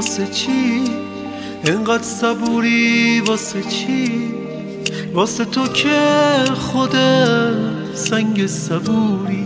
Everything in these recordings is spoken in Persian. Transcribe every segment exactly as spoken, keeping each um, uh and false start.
واسه چی؟ انقدر صبوری واسه چی؟ واسه تو که خودت سنگ صبوری.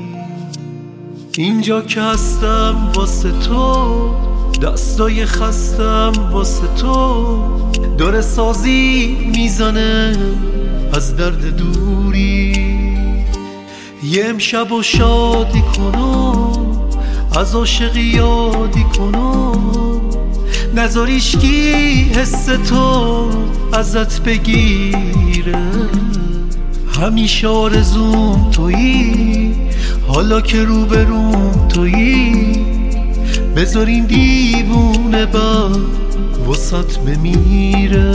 اینجا که هستم واسه تو، دستای خستم واسه تو، داره سازی میزنه از درد دوری. یه امشب و شادی کنم، از عاشقی یادی کنم، نذاریشکی حس تو ازت بگیره. همیشه آرزوم تویی، حالا که روبروم تویی، بذار این دیوونه با وسط بمیره.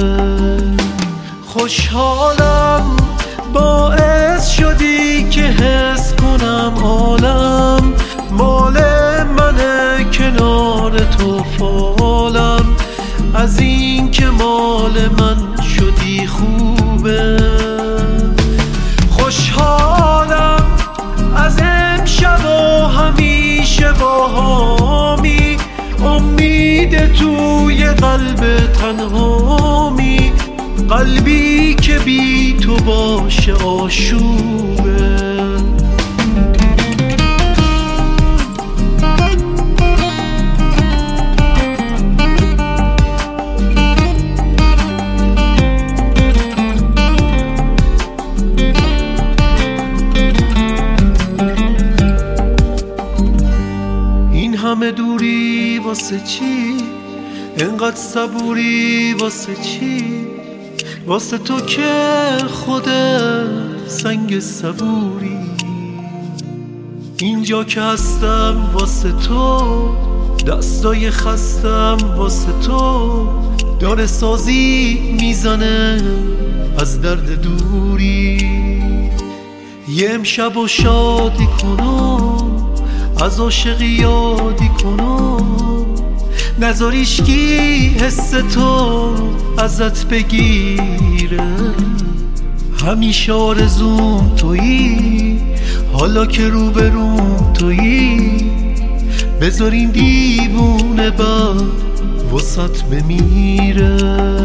خوشحالم باعث شدی که حس کنم عالم مال منه، کنار تو فالم. از این که مال من شدی خوبه. خوشحالم از امشب و همیشه با هامی، امید توی قلب تنهامی، قلبی که بی تو باشه آشوبه. این همه دوری واسه چی؟ انقدر صبوری واسه چی؟ واسه تو که خودت سنگ صبوری. اینجا که هستم واسه تو، دستای خستم واسه تو، داره سازی میزنه از درد دوری. یه امشب و شادی کنم، از عاشقی یادی کنم، نذاریشکی حس تو ازت بگیره. همیشه آرزوم تویی، حالا که روبروم تویی، بذار این دیوونه با وسط بمیره.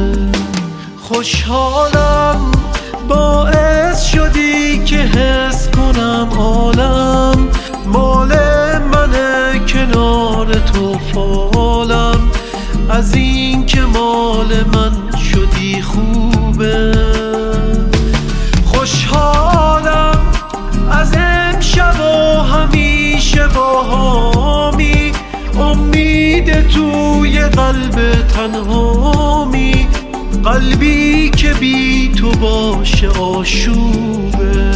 خوشحالم باعث شدی که حس کنم عالم مال منه، کنار تو فالم. از این که مال من شدی خوبه. خوشحالم از امشب و همیشه با هامی، امید توی قلب تنهامی، قلبی که بی تو باشه آشوبه.